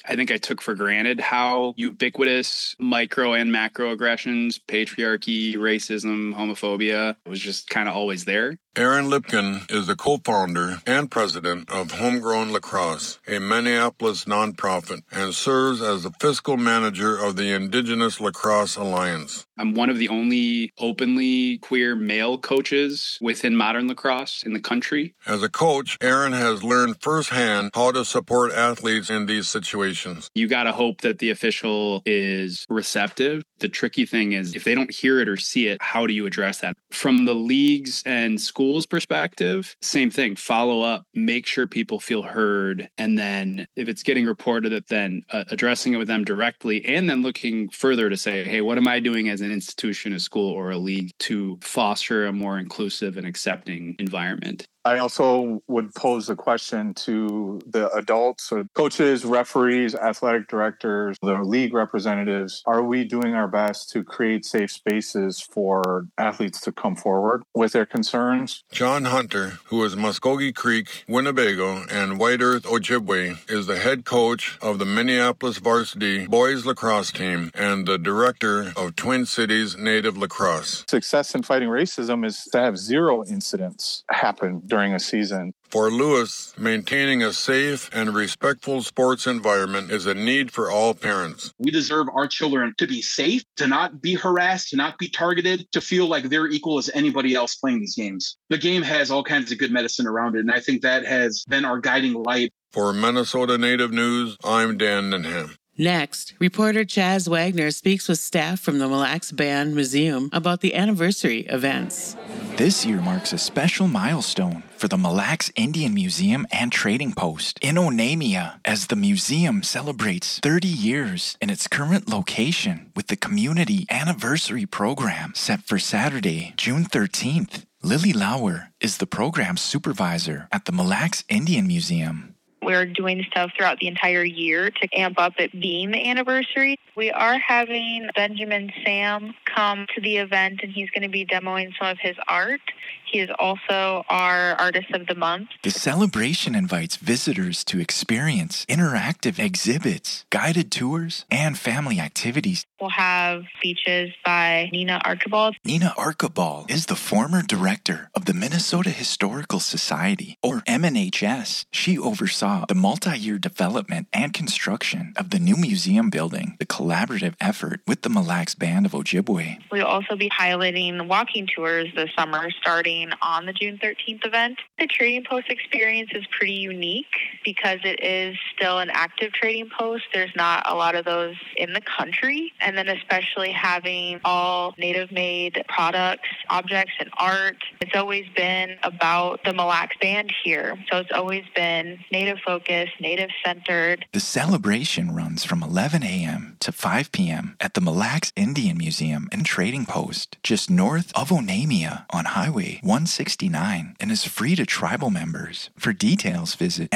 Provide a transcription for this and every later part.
I think I took for granted how ubiquitous micro and macro aggressions, patriarchy, racism, homophobia was just kind of always there. Aaron Lipkin is the co-founder and president of Homegrown Lacrosse, a Minneapolis nonprofit, and serves as the fiscal manager of the Indigenous Lacrosse Alliance. I'm one of the only openly queer male coaches within modern lacrosse in the country. As a coach, Aaron has learned firsthand how to support athletes in these situations. You got to hope that the official is receptive. The tricky thing is if they don't hear it or see it, how do you address that? From the leagues and schools perspective, same thing. Follow up, make sure people feel heard. And then if it's getting reported, that then addressing it with them directly, and then looking further to say, hey, what am I doing as an institution, a school, or a league to foster a more inclusive and accepting environment? I also would pose the question to the adults, or coaches, referees, athletic directors, the league representatives. Are we doing our best to create safe spaces for athletes to come forward with their concerns? John Hunter, who is Muskogee Creek, Winnebago, and White Earth Ojibwe, is the head coach of the Minneapolis varsity boys lacrosse team and the director of Twin Cities Native Lacrosse. Success in fighting racism is to have zero incidents happen during a season. For Lewis, maintaining a safe and respectful sports environment is a need for all parents. We deserve our children to be safe, to not be harassed, to not be targeted, to feel like they're equal as anybody else playing these games. The game has all kinds of good medicine around it, and I think that has been our guiding light. For Minnesota Native News, I'm Dan Denham. Next, reporter Chaz Wagner speaks with staff from the Mille Lacs Band Museum about the anniversary events. This year marks a special milestone for the Mille Lacs Indian Museum and Trading Post in Onamia, as the museum celebrates 30 years in its current location with the Community Anniversary Program set for Saturday, June 13th. Lily Lauer is the program supervisor at the Mille Lacs Indian Museum. We're doing stuff throughout the entire year to amp up it being the anniversary. We are having Benjamin Sam come to the event, and he's going to be demoing some of his art. He is also our Artist of the Month. The celebration invites visitors to experience interactive exhibits, guided tours, and family activities. We'll have speeches by Nina Archibald. Nina Archibald is the former director of the Minnesota Historical Society, or MNHS. She oversaw the multi-year development and construction of the new museum building, the collaborative effort with the Mille Lacs Band of Ojibwe. We'll also be piloting walking tours this summer, starting on the June 13th event. The Trading Post experience is pretty unique because it is still an active trading post. There's not a lot of those in the country. And then especially having all native-made products, objects, and art. It's always been about the Mille Lacs Band here. So it's always been native-focused, native-centered. The celebration runs from 11 a.m. to 5 p.m. at the Mille Lacs Indian Museum and Trading Post, just north of Onamia on Highway 169, and is free to tribal members. For details, visit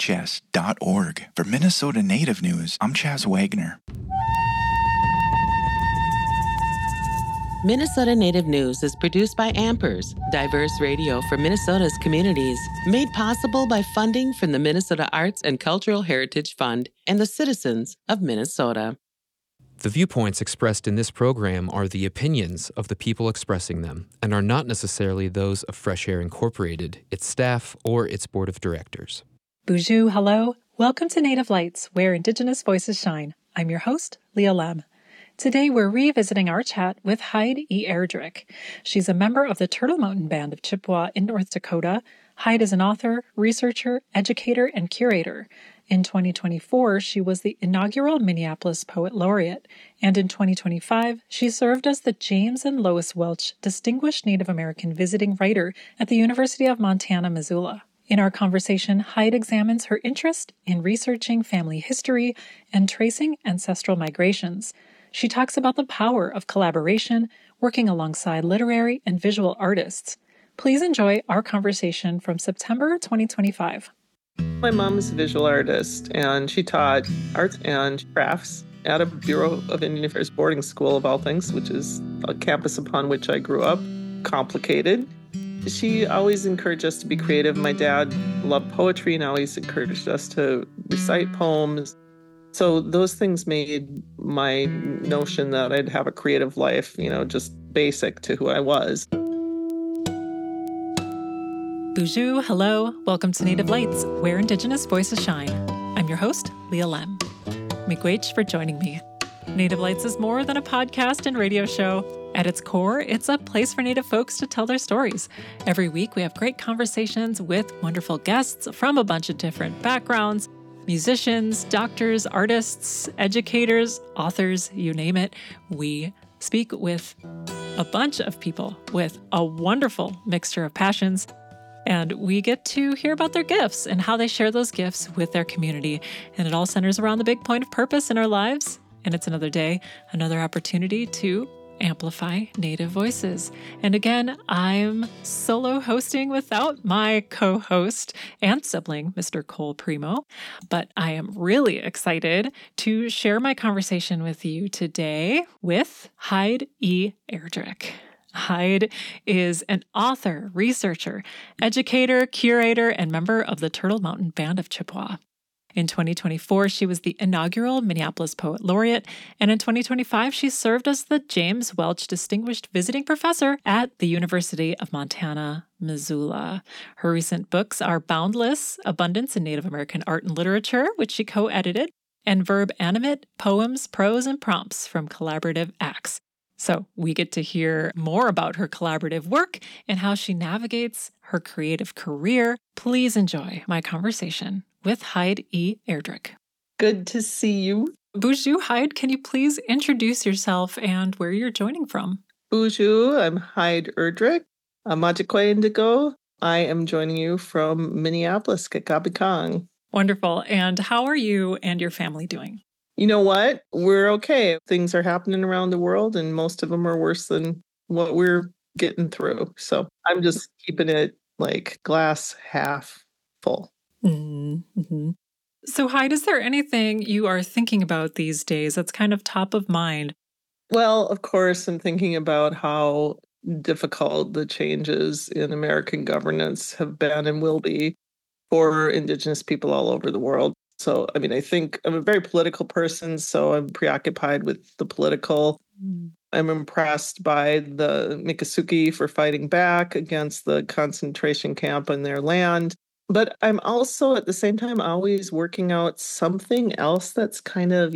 mnhs.org. For Minnesota Native News, I'm Chaz Wagner. Minnesota Native News is produced by Ampers, diverse radio for Minnesota's communities, made possible by funding from the Minnesota Arts and Cultural Heritage Fund and the citizens of Minnesota. The viewpoints expressed in this program are the opinions of the people expressing them and are not necessarily those of Fresh Air Incorporated, its staff, or its board of directors. Bonjour, hello. Welcome to Native Lights, where Indigenous voices shine. I'm your host, Leah Lem. Today, we're revisiting our chat with Hyde E. Erdrich. She's a member of the Turtle Mountain Band of Chippewa in North Dakota. Hyde is an author, researcher, educator, and curator. In 2024, she was the inaugural Minneapolis Poet Laureate, and in 2025, she served as the James and Lois Welch Distinguished Native American Visiting Writer at the University of Montana, Missoula. In our conversation, Hyde examines her interest in researching family history and tracing ancestral migrations. She talks about the power of collaboration, working alongside literary and visual artists. Please enjoy our conversation from September 2025. My mom is a visual artist, and she taught arts and crafts at a Bureau of Indian Affairs boarding school, of all things, which is a campus upon which I grew up. Complicated. She always encouraged us to be creative. My dad loved poetry and always encouraged us to recite poems. So those things made my notion that I'd have a creative life, just basic to who I was. Bonjour, hello. Welcome to Native Lights, where Indigenous voices shine. I'm your host, Leah Lem. Miigwech for joining me. Native Lights is more than a podcast and radio show. At its core, it's a place for Native folks to tell their stories. Every week, we have great conversations with wonderful guests from a bunch of different backgrounds. Musicians, doctors, artists, educators, authors, you name it. We speak with a bunch of people with a wonderful mixture of passions. And we get to hear about their gifts and how they share those gifts with their community. And it all centers around the big point of purpose in our lives. And it's another day, another opportunity to amplify Native voices. And again, I'm solo hosting without my co-host and sibling, Mr. Cole Primo. But I am really excited to share my conversation with you today with Hyde E. Erdrich. Hyde is an author, researcher, educator, curator, and member of the Turtle Mountain Band of Chippewa. In 2024, she was the inaugural Minneapolis Poet Laureate, and in 2025, she served as the James Welch Distinguished Visiting Professor at the University of Montana, Missoula. Her recent books are Boundless: Abundance in Native American Art and Literature, which she co-edited, and Verb Animate: Poems, Prose, and Prompts from Collaborative Acts. So we get to hear more about her collaborative work and how she navigates her creative career. Please enjoy my conversation with Hyde E. Erdrich. Good to see you. Bonjour, Hyde. Can you please introduce yourself and where you're joining from? Bonjour, I'm Hyde Erdrich. I'm Majikwa Indigo. I am joining you from Minneapolis, Kekabikang. Wonderful. And how are you and your family doing? You know what? We're okay. Things are happening around the world, and most of them are worse than what we're getting through. So I'm just keeping it like glass half full. Mm-hmm. So, Hyde, is there anything you are thinking about these days that's kind of top of mind? Well, of course, I'm thinking about how difficult the changes in American governance have been and will be for Indigenous people all over the world. So, I think I'm a very political person, so I'm preoccupied with the political. I'm impressed by the Miccosukee for fighting back against the concentration camp on their land. But I'm also, at the same time, always working out something else that's kind of,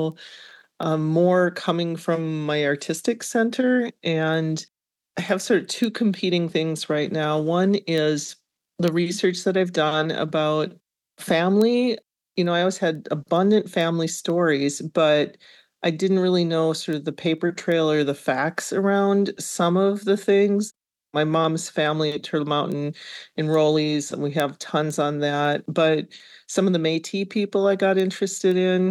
more coming from my artistic center. And I have sort of two competing things right now. One is the research that I've done about family. I always had abundant family stories, but I didn't really know sort of the paper trail or the facts around some of the things. My mom's family at Turtle Mountain enrollees, and we have tons on that. But some of the Métis people I got interested in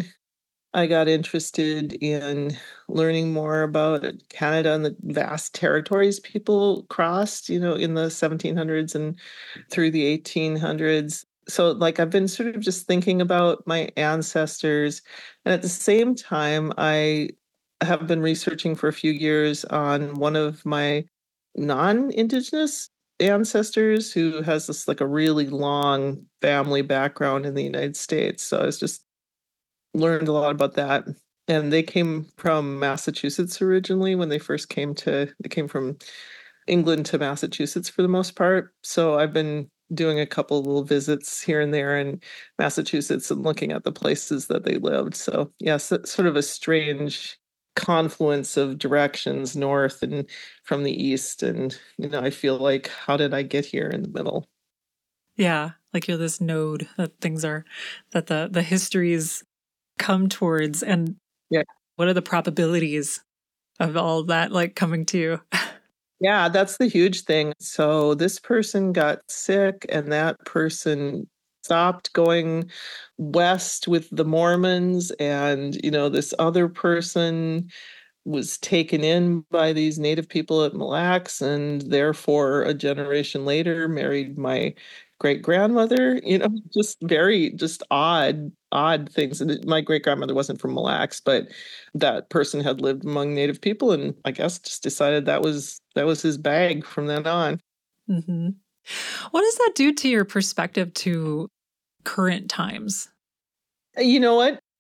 learning more about Canada and the vast territories people crossed, in the 1700s and through the 1800s. So I've been sort of just thinking about my ancestors. And at the same time, I have been researching for a few years on one of my non-Indigenous ancestors who has this a really long family background in the United States. So I was just learned a lot about that. And they came from Massachusetts originally when they first came from England to Massachusetts for the most part. So I've been doing a couple little visits here and there in Massachusetts and looking at the places that they lived. So yes, it's sort of a strange confluence of directions north and from the east. And, I feel like, how did I get here in the middle? Yeah, like you're this node that the histories come towards. And yeah, what are the probabilities of all that coming to you? Yeah, that's the huge thing. So this person got sick and that person stopped going west with the Mormons. And, this other person was taken in by these Native people at Mille Lacs, and therefore a generation later married my great-grandmother, just odd things. And my great-grandmother wasn't from Mille Lacs, but that person had lived among Native people and I guess just decided that was his bag from then on. Mm-hmm. What does that do to your perspective to current times? You know what?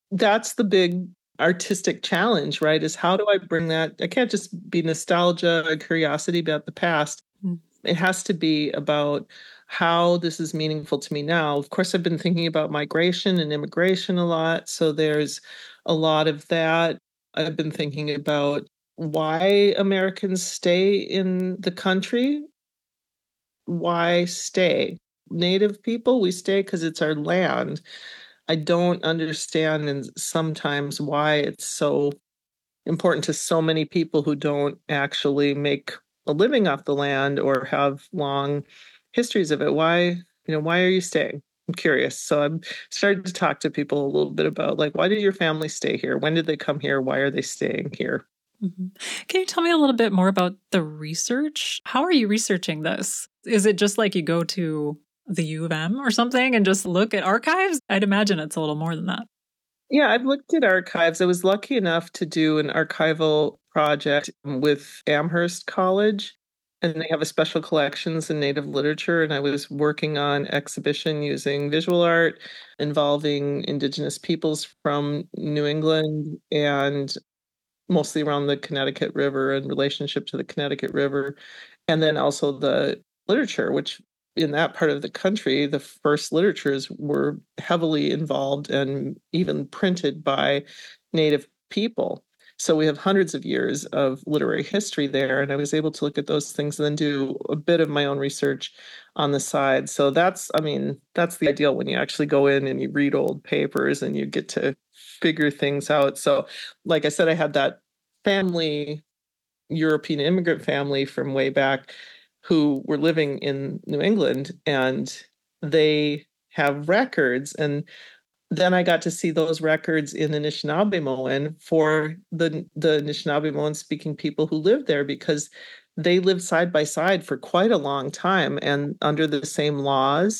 that's the big artistic challenge, right? Is how do I bring that? I can't just be nostalgia, curiosity about the past. It has to be about how this is meaningful to me now. Of course, I've been thinking about migration and immigration a lot. So there's a lot of that. I've been thinking about why Americans stay in the country. Why stay? Native people, we stay because it's our land. I don't understand and sometimes why it's so important to so many people who don't actually make a living off the land or have long histories of it. Why are you staying? I'm curious. So I'm starting to talk to people a little bit about like, why did your family stay here? When did they come here? Why are they staying here? Mm-hmm. Can you tell me a little bit more about the research? How are you researching this? Is it just like you go to the U of M or something and just look at archives? I'd imagine it's a little more than that. Yeah, I've looked at archives. I was lucky enough to do an archival project with Amherst College, and they have a special collections in Native literature. And I was working on exhibition using visual art involving Indigenous peoples from New England and mostly around the Connecticut River and relationship to the Connecticut River. And then also the literature, which in that part of the country, the first literatures were heavily involved and even printed by Native people. So we have hundreds of years of literary history there. And I was able to look at those things and then do a bit of my own research on the side. So that's the ideal when you actually go in and you read old papers and you get to figure things out. So like I said, I had that family, European immigrant family from way back who were living in New England, and they have records. And then I got to see those records in Anishinaabemowin for the Anishinaabemowin speaking people who lived there, because they lived side by side for quite a long time and under the same laws.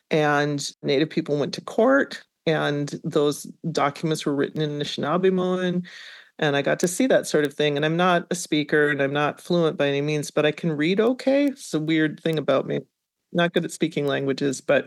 And Native people went to court, and those documents were written in Anishinaabemowin. And I got to see that sort of thing. And I'm not a speaker and I'm not fluent by any means, but I can read okay. It's a weird thing about me. Not good at speaking languages, but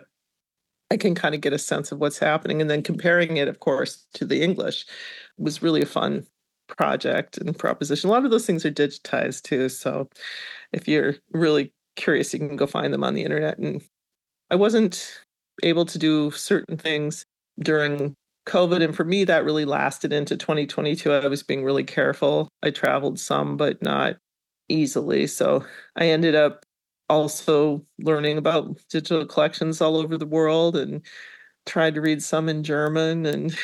I can kind of get a sense of what's happening. And then comparing it, of course, to the English was really a fun project and proposition. A lot of those things are digitized too. So if you're really curious, you can go find them on the internet. And I wasn't able to do certain things during COVID. And for me, that really lasted into 2022. I was being really careful. I traveled some, but not easily. So I ended up also learning about digital collections all over the world and tried to read some in German, and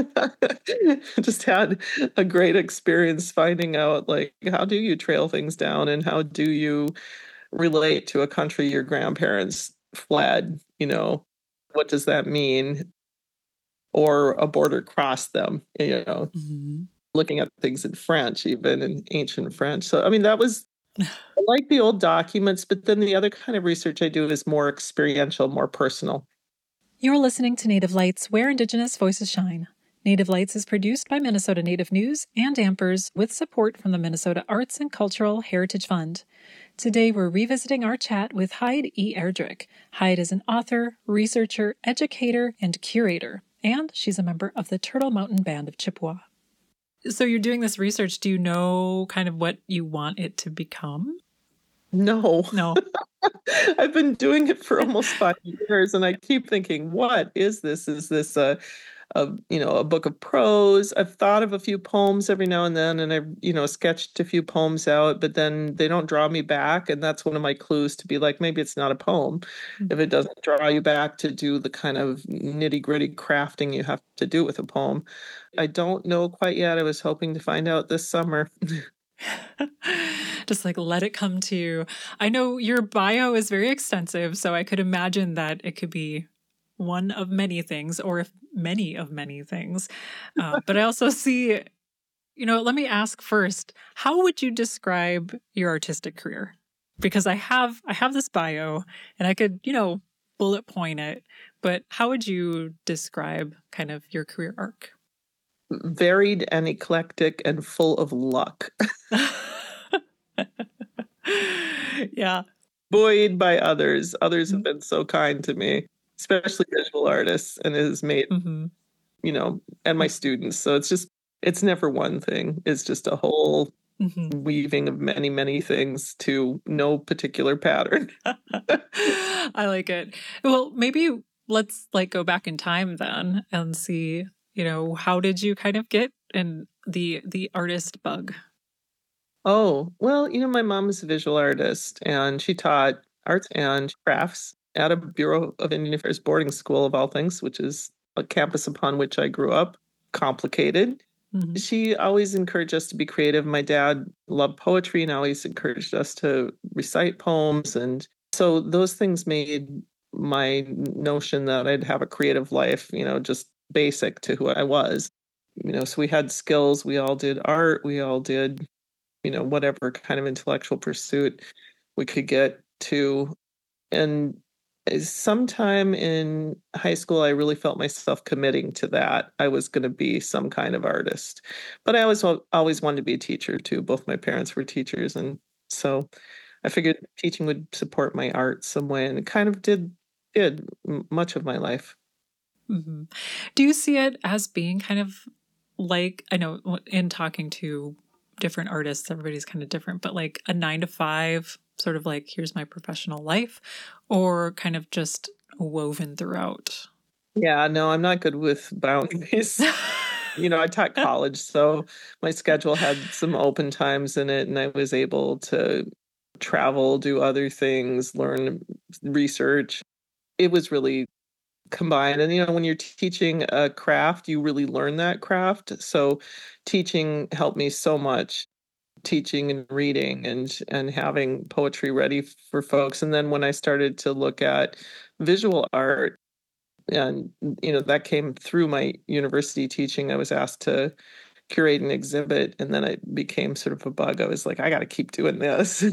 just had a great experience finding out, like, how do you trail things down and how do you relate to a country your grandparents fled? What does that mean? Or a border crossed them, looking at things in French, even in ancient French. So, I mean, that was, I like the old documents, but then the other kind of research I do is more experiential, more personal. You're listening to Native Lights, where Indigenous voices shine. Native Lights is produced by Minnesota Native News and Ampers with support from the Minnesota Arts and Cultural Heritage Fund. Today, we're revisiting our chat with Hyde E. Erdrich. Hyde is an author, researcher, educator, and curator, and she's a member of the Turtle Mountain Band of Chippewa. So you're doing this research. Do you know kind of what you want it to become? No. I've been doing it for almost 5 years, and I keep thinking, what is this? Is this a book of prose? I've thought of a few poems every now and then, and I've, sketched a few poems out, but then they don't draw me back. And that's one of my clues to be like, maybe it's not a poem. Mm-hmm. If it doesn't draw you back to do the kind of nitty-gritty crafting you have to do with a poem. I don't know quite yet. I was hoping to find out this summer. Just like let it come to you. I know your bio is very extensive, so I could imagine that it could be one of many things, or if many of many things. But I also see, let me ask first, how would you describe your artistic career? Because I have this bio and I could, bullet point it, but how would you describe kind of your career arc? Varied and eclectic and full of luck. Yeah. Buoyed by others. Others have been so kind to me, especially visual artists, and it has made and my students. So it's never one thing. It's just a whole weaving of many, many things to no particular pattern. I like it. Well, maybe let's go back in time then and see, how did you kind of get in the artist bug? Oh, well, my mom is a visual artist, and she taught arts and crafts at a Bureau of Indian Affairs boarding school, of all things, which is a campus upon which I grew up. Complicated. Mm-hmm. She always encouraged us to be creative. My dad loved poetry and always encouraged us to recite poems. And so those things made my notion that I'd have a creative life, just basic to who I was. So we had skills. We all did art. We all did, whatever kind of intellectual pursuit we could get to. And sometime in high school, I really felt myself committing to that. I was going to be some kind of artist. But I always wanted to be a teacher, too. Both my parents were teachers. And so I figured teaching would support my art some way. And it kind of did much of my life. Mm-hmm. Do you see it as being kind of like, I know in talking to different artists, everybody's kind of different, but like a 9-to-5, sort of like, here's my professional life, or kind of just woven throughout? Yeah, no, I'm not good with boundaries. I taught college, so my schedule had some open times in it, and I was able to travel, do other things, learn, research. It was really combined. And, when you're teaching a craft, you really learn that craft. So teaching helped me so much. Teaching and reading and having poetry ready for folks. And then when I started to look at visual art, and that came through my university teaching, I was asked to curate an exhibit, and then it became sort of a bug. I was like, I got to keep doing this.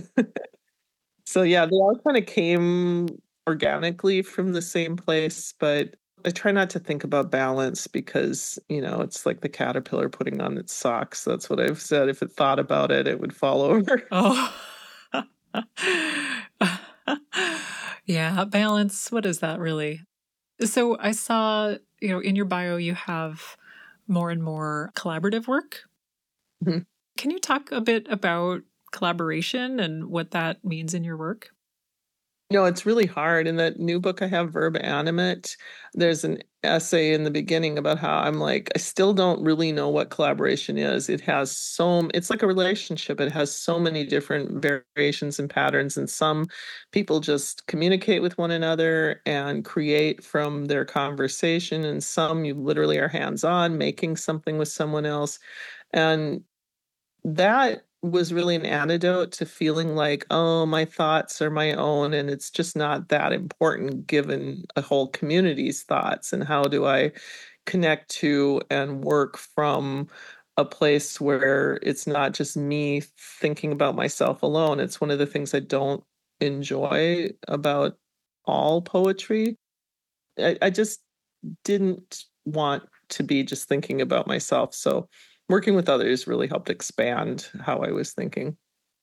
So yeah, they all kind of came organically from the same place, but I try not to think about balance because, it's like the caterpillar putting on its socks. That's what I've said. If it thought about it, it would fall over. Oh, yeah. Balance. What is that really? So I saw, in your bio, you have more and more collaborative work. Mm-hmm. Can you talk a bit about collaboration and what that means in your work? It's really hard. In that new book I have, Verb Animate, there's an essay in the beginning about how I'm like, I still don't really know what collaboration is. It's like a relationship. It has so many different variations and patterns. And some people just communicate with one another and create from their conversation. And some you literally are hands-on, making something with someone else. And that was really an antidote to feeling like, oh, my thoughts are my own, and it's just not that important given a whole community's thoughts. And how do I connect to and work from a place where it's not just me thinking about myself alone? It's one of the things I don't enjoy about all poetry. I just didn't want to be just thinking about myself. So working with others really helped expand how I was thinking.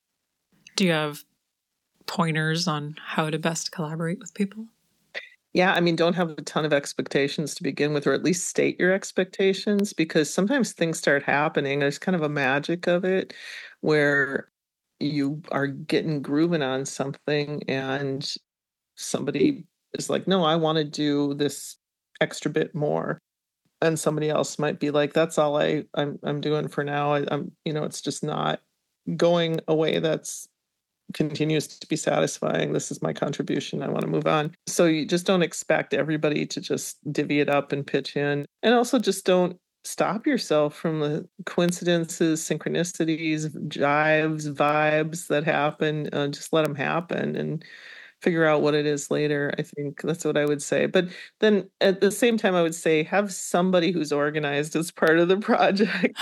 Do you have pointers on how to best collaborate with people? Yeah, don't have a ton of expectations to begin with, or at least state your expectations, because sometimes things start happening. There's kind of a magic of it where you are getting grooving on something and somebody is like, no, I want to do this extra bit more. And somebody else might be like, that's all I'm doing for now. I'm it's just not going a way that's continues to be satisfying. This is my contribution. I want to move on. So you just don't expect everybody to just divvy it up and pitch in. And also just don't stop yourself from the coincidences, synchronicities, jives, vibes that happen. Just let them happen and figure out what it is later. I think that's what I would say. But then at the same time, I would say have somebody who's organized as part of the project.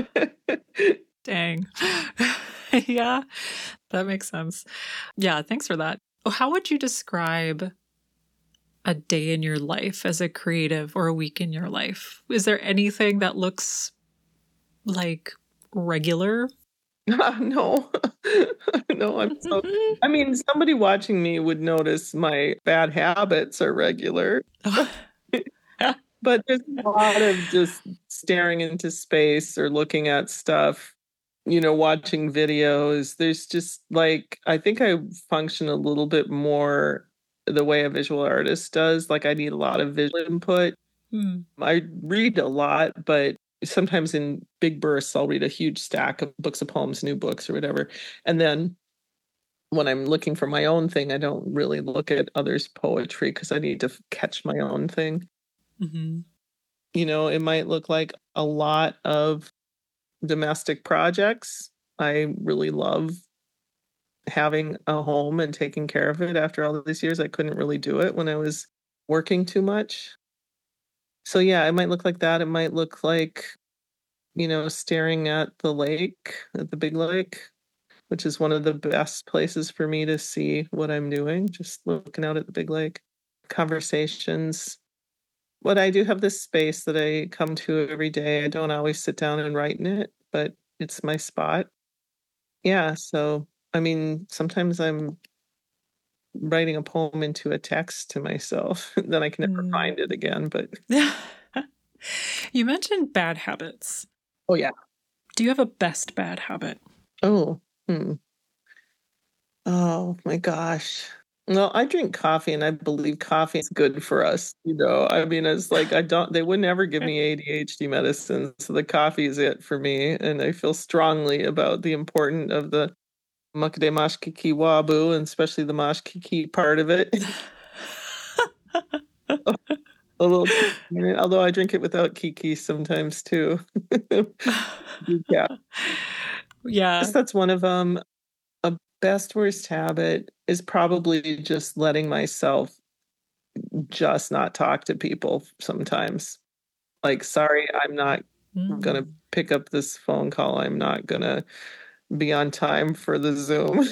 Dang. Yeah, that makes sense. Yeah, thanks for that. How would you describe a day in your life as a creative or a week in your life? Is there anything that looks like regular? No, somebody watching me would notice my bad habits are regular. But there's a lot of just staring into space or looking at stuff, watching videos. There's just like, I think I function a little bit more the way a visual artist does. Like I need a lot of visual input. I read a lot, but sometimes in big bursts, I'll read a huge stack of books of poems, new books or whatever. And then when I'm looking for my own thing, I don't really look at others' poetry because I need to catch my own thing. Mm-hmm. It might look like a lot of domestic projects. I really love having a home and taking care of it. After all of these years, I couldn't really do it when I was working too much. So yeah, it might look like that. It might look like, staring at the lake, at the big lake, which is one of the best places for me to see what I'm doing, just looking out at the big lake. Conversations. But I do have this space that I come to every day. I don't always sit down and write in it, but it's my spot. Yeah, so, I mean, sometimes I'm writing a poem into a text to myself. Then I can never find it again, but... You mentioned bad habits. Oh, yeah. Do you have a best bad habit? Oh, Oh, my gosh. Well, I drink coffee and I believe coffee is good for us. I mean, it's like they would never give me ADHD medicine. So the coffee is it for me. And I feel strongly about the importance of the Makade Mashkiki Wabu, and especially the Mashkiki part of it. A little, although I drink it without kiki sometimes too. Yeah. Yeah. That's one of them. A best worst habit is probably just letting myself just not talk to people sometimes. Like, sorry, I'm not going to pick up this phone call. I'm not going to be on time for the Zoom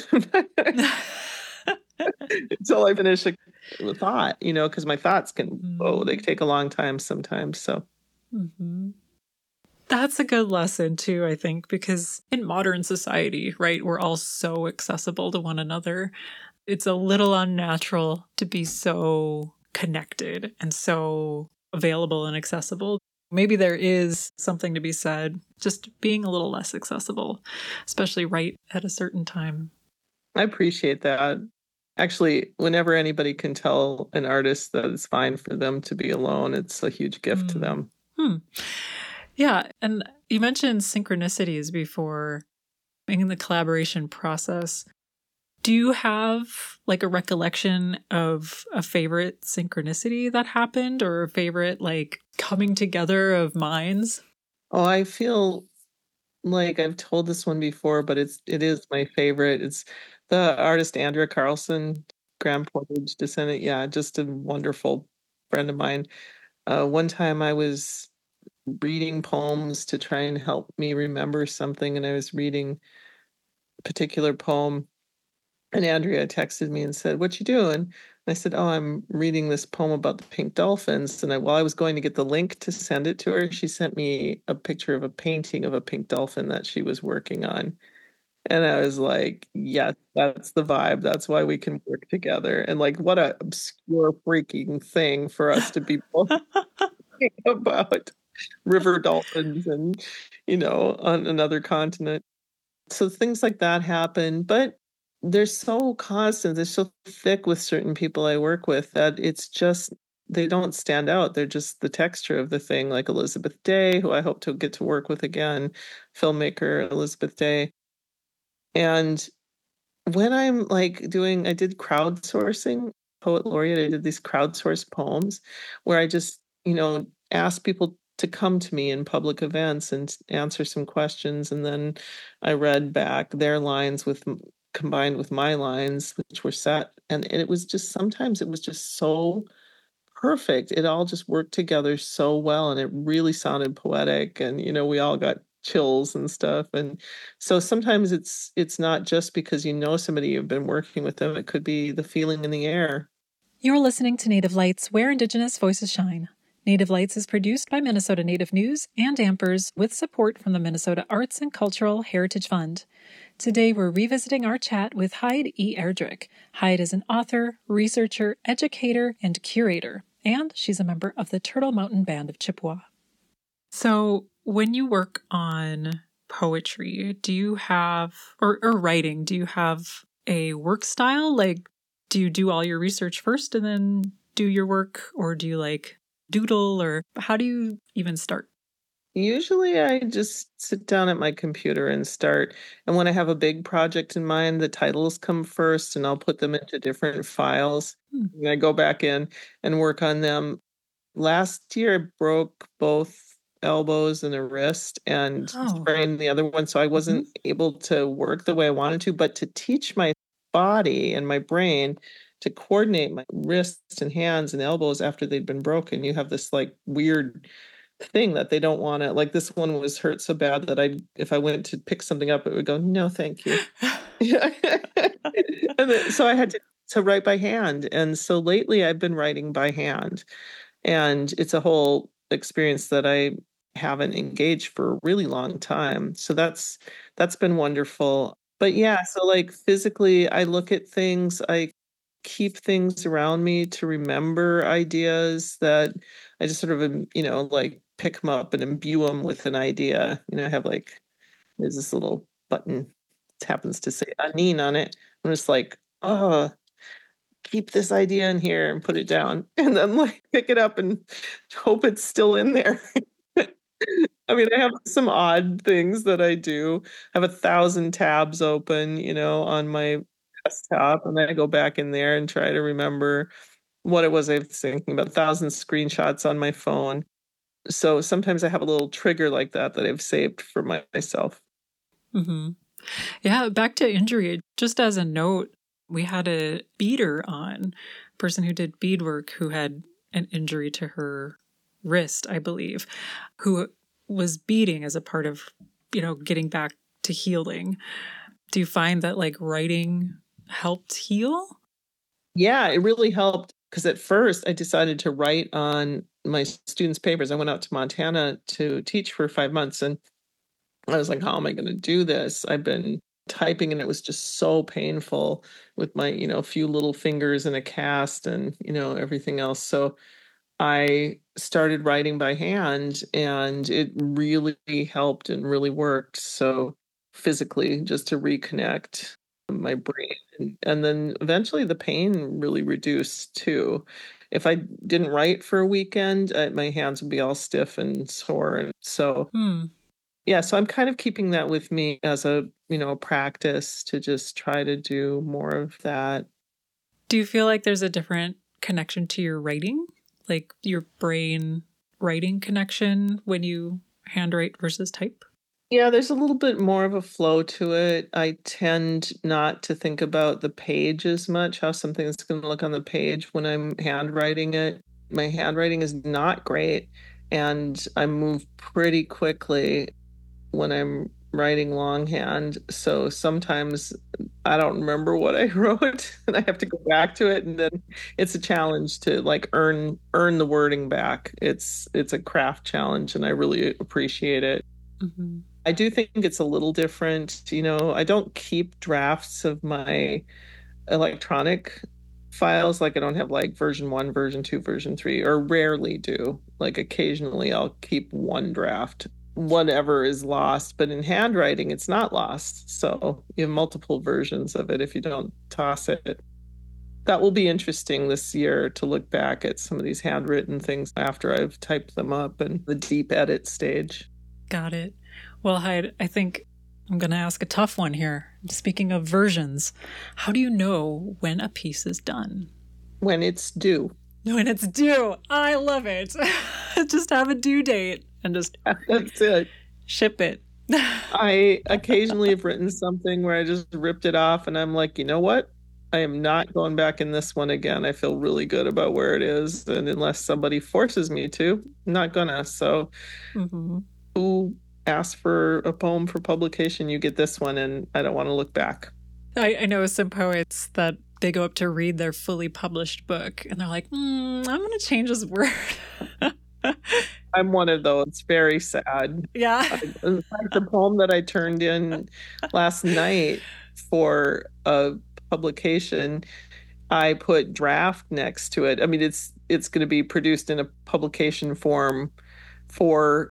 until I finish a thought, because my thoughts they take a long time sometimes. So. Mm-hmm. That's a good lesson too, I think, because in modern society, right, we're all so accessible to one another. It's a little unnatural to be so connected and so available and accessible. Maybe there is something to be said, just being a little less accessible, especially right at a certain time. I appreciate that. Actually, whenever anybody can tell an artist that it's fine for them to be alone, it's a huge gift to them. Yeah. And you mentioned synchronicities before in the collaboration process. Do you have like a recollection of a favorite synchronicity that happened, or a favorite like coming together of minds? Oh, I feel like I've told this one before, but it is my favorite. It's the artist Andrea Carlson, Grand Portage descendant. Yeah, just a wonderful friend of mine. One time I was reading poems to try and help me remember something, and I was reading a particular poem, and Andrea texted me and said, "What you doing?" And I said, "Oh, I'm reading this poem about the pink dolphins." And while I was going to get the link to send it to her, she sent me a picture of a painting of a pink dolphin that she was working on. And I was like, yes, that's the vibe. That's why we can work together. And like, what a obscure freaking thing for us to be both thinking about river dolphins and, on another continent. So things like that happen, but they're so constant. They're so thick with certain people I work with that it's just, they don't stand out. They're just the texture of the thing, like Elizabeth Day, who I hope to get to work with again, filmmaker Elizabeth Day. And when I'm like I did crowdsourcing, poet laureate, I did these crowdsourced poems where I just, asked people to come to me in public events and answer some questions. And then I read back their lines combined with my lines, which were set. And it was just, sometimes it was just so perfect. It all just worked together so well. And it really sounded poetic. And, we all got chills and stuff. And so sometimes it's not just because somebody, you've been working with them. It could be the feeling in the air. You're listening to Native Lights, where Indigenous voices shine. Native Lights is produced by Minnesota Native News and Ampers with support from the Minnesota Arts and Cultural Heritage Fund. Today, we're revisiting our chat with Hyde E. Erdrich. Hyde is an author, researcher, educator, and curator. and she's a member of the Turtle Mountain Band of Chippewa. So when you work on poetry, do you have, or writing, do you have a work style? Like, do you do all your research first and then do your work, or do you like doodle, or how do you even start? Usually I just sit down at my computer and start. And when I have a big project in mind, the titles come first and I'll put them into different files. And I go back in and work on them. Last year, I broke both elbows and a wrist and sprained the other one. So I wasn't able to work the way I wanted to, but to teach my body and my brain to coordinate my wrists and hands and elbows after they'd been broken, you have this like weird thing that they don't want to, like this one was hurt so bad that if I went to pick something up, it would go, no, thank you. So I had to write by hand. And so lately I've been writing by hand, and it's a whole experience that I haven't engaged for a really long time. So that's been wonderful. But yeah, so like physically I look at things, I keep things around me to remember ideas that I just sort of, like pick them up and imbue them with an idea. I have there's this little button that happens to say Anine on it. I'm just like, keep this idea in here and put it down. And then pick it up and hope it's still in there. I mean, I have some odd things that I do. I have 1,000 tabs open, on my desktop, and then I go back in there and try to remember what it was I was thinking about. 1,000 screenshots on my phone. So sometimes I have a little trigger like that I've saved for myself. Mm-hmm. Yeah, back to injury. Just as a note, we had a beader on, a person who did beadwork who had an injury to her wrist, I believe, who was beading as a part of, getting back to healing. Do you find that writing helped heal? Yeah, it really helped, because at first I decided to write on my students' papers. I went out to Montana to teach for 5 months, and I was like, how am I going to do this? I've been typing and it was just so painful with my, few little fingers in a cast and, everything else. So I started writing by hand, and it really helped and really worked. So physically, just to reconnect my brain. And then eventually the pain really reduced too. If I didn't write for a weekend, my hands would be all stiff and sore. And so, yeah, so I'm kind of keeping that with me as a practice to just try to do more of that. Do you feel like there's a different connection to your writing? Like your brain writing connection when you handwrite versus type? Yeah, there's a little bit more of a flow to it. I tend not to think about the page as much, how something's going to look on the page when I'm handwriting it. My handwriting is not great, and I move pretty quickly when I'm writing longhand. So sometimes I don't remember what I wrote and I have to go back to it, and then it's a challenge to earn the wording back. It's a craft challenge, and I really appreciate it. Mm-hmm. I do think it's a little different. I don't keep drafts of my electronic files. I don't have version 1, version 2, version 3, or rarely do. Occasionally I'll keep one draft, whatever is lost. But in handwriting, it's not lost. So you have multiple versions of it if you don't toss it. That will be interesting this year to look back at some of these handwritten things after I've typed them up and the deep edit stage. Got it. Well, Hyde, I think I'm going to ask a tough one here. Speaking of versions, how do you know when a piece is done? When it's due. When it's due. I love it. Just have a due date and just that's it. Ship it. I occasionally have written something where I just ripped it off and I'm like, you know what? I am not going back in this one again. I feel really good about where it is. And unless somebody forces me to, I'm not gonna. So who asked for a poem for publication? You get this one, and I don't want to look back. I know some poets that they go up to read their fully published book and they're like, I'm going to change this word. I'm one of those. It's very sad. Yeah. In fact, the poem that I turned in last night for a publication, I put draft next to it. I mean, it's going to be produced in a publication form for